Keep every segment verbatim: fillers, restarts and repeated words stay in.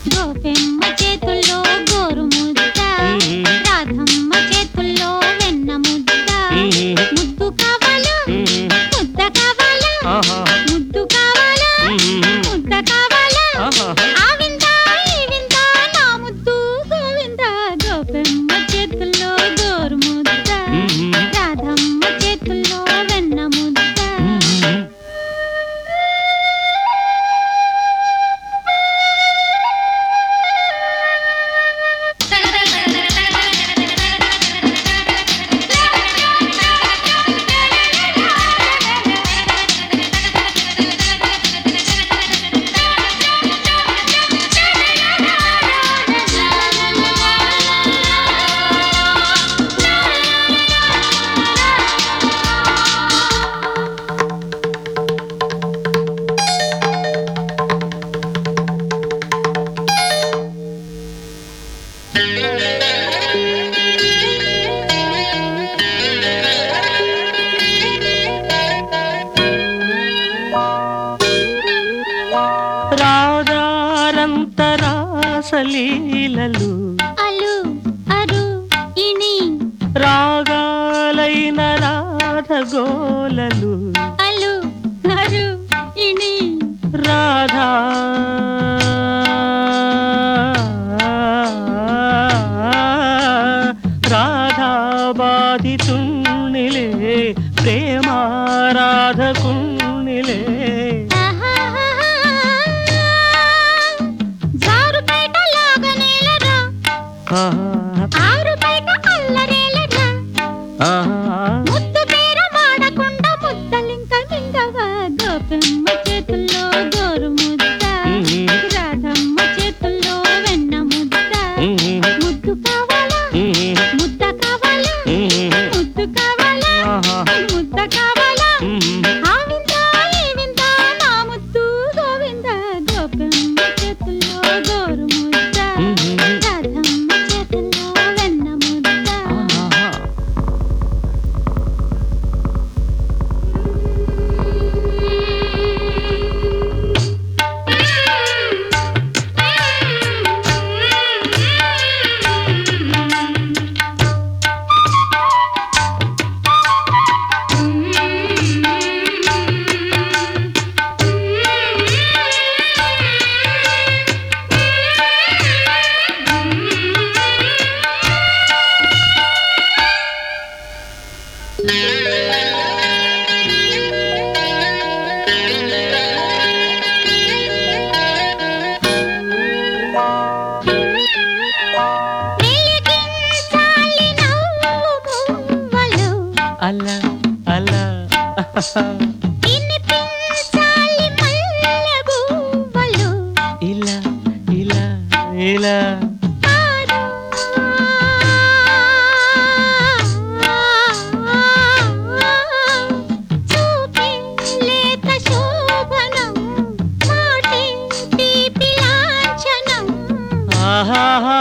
గోపెమ్మ చేతుల్లో గోరు ముద్ద, రాధమ్మ చేతుల్లో వెన్న ముద్ద. ముద్దు కావాలా ముద్ద కావాలా, ముద్దు కావాలా ముద్ద కావాలా, ఆ వింద ఈ వింద నా ముద్దు గోవింద. గోపెమ్మ చేతుల్లో గోరు ముద్ద, రాధమ్మ చేతుల్లో వెన్న ముద్ద. రాధారంతరాసలీలలు అలు అరు ఇని, రాగాలైన రాధగోలలు అలు అరు ఇని. రాధా రాధా బాధితుణ్ణిలే ప్రేమారాధకుణ్ణిలే. జారుపేట లాగనేలరా, ఆరుపేట అల్లరేలరా, ముద్దు పేర మాడకుండా ముద్దలింక మింగవా. గోపెమ్మ చేతుల్లో గోరు ముద్ద, రాధమ్మ చేతుల్లో వెన్న ముద్ద. ముద్దు కావాలా ముద్ద కావాలా, ముద్దు కావాలా ముద్ద కావాలా, ఆ వింద ఈ వింద నా ముద్దు గోవింద. గోపెమ్మ చేతుల్లో గోరు ముద్ద, రాధమ్మ చేతుల్లో వెన్న ముద్ద. వెలిగించాలి నవ్వు మువ్వలు, అలా అలా వినిపించాలి మల్లె గువ్వలు. ఇలా ఇలా ఇలా పాడు చూపే లేత శోభనం, మాటే తీపి లాంఛనం. ఆహాహా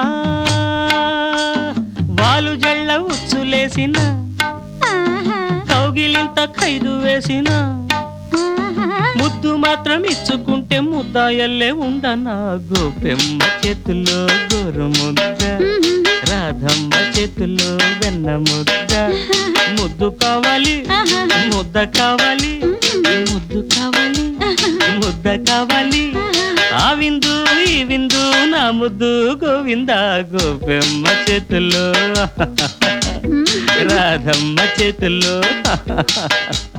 వాలు జళ్ళ ఉచ్చులేసిన ఆహా కౌగిలింత ఖైదు వేసిన ఆహా ముద్దు మాత్రం ఇచ్చుకుంటే ముద్దాయల్లే ఉండనా. గోపెమ్మ చేతుల్లో గోరు ముద్ద, రాధమ్మ చేతుల్లో వెన్న ముద్ద. ముద్దు కావాలి ముద్ద కావాలి, ముద్దు కావాలి ముద్ద కావాలి, ఆ విందు ఈ విందు నా ముద్దు గోవింద. గోపెమ్మ చేతుల్లో రాధమ్మ చేతుల్లో